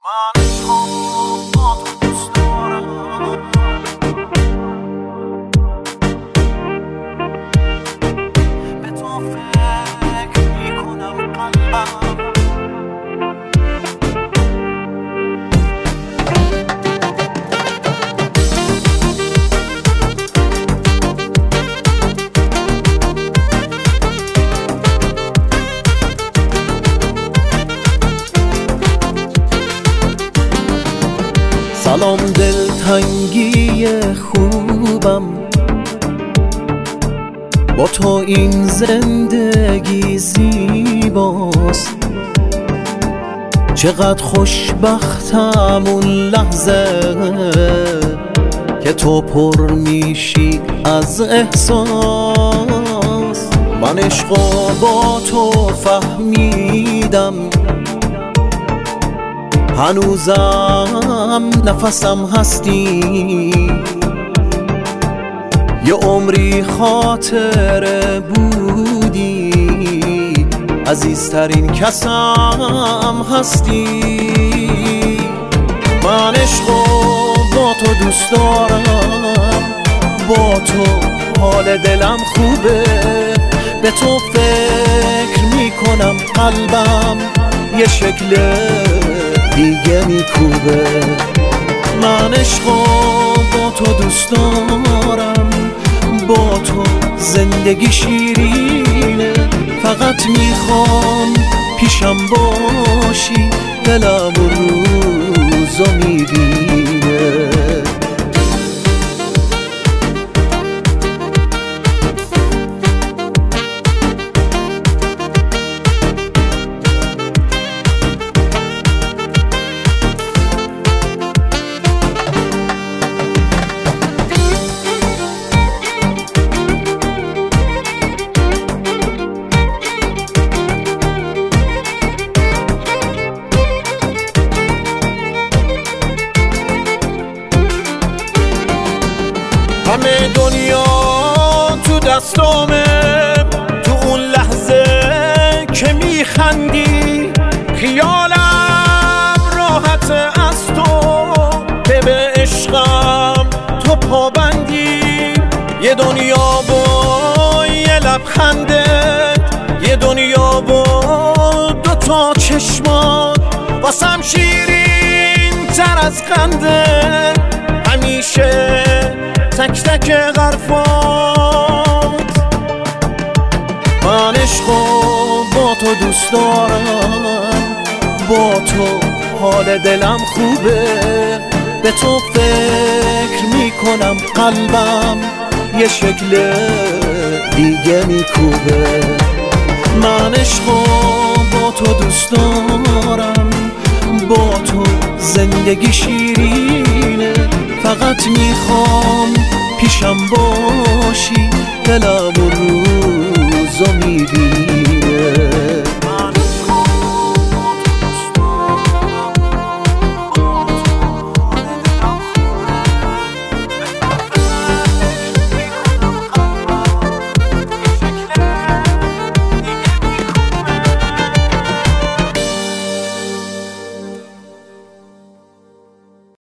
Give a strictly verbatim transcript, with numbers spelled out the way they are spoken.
سلام دلتنگی خوبم، با تو این زندگی زیباست. چقدر خوشبختم اون لحظه که تو پر میشی از احساس. من عشقو با تو فهمیدم، هنوزم نفسم هستی. یه عمری خاطره بودی، عزیزترین کسم هستی. من عشقو با تو دوست دارم، با تو حال دلم خوبه. به تو فکر میکنم، قلبم یه شکل دیگه میکوبه. من عشقو با تو دوست دارم، با تو زندگی شیرینه. فقط میخوام پیشم باشی، دلم روزو میبینه. همه دنیا تو دستامه، تو اون لحظه که میخندی. خیالم راحت از تو که به عشقم تو پابندی. یه دنیا با یه لبخندت، یه دنیا با دوتا چشمات، واسم شیرین تر از خنده. همیشه تک تک غرفات. من عشقو با تو دوست دارم، با تو حال دلم خوبه. به تو فکر میکنم، قلبم یه شکل دیگه میکوبه. من عشقو با تو دوست دارم، با تو زندگی شیرینه. فقط میخوام پیشم باشی، دلم روزو میبینه.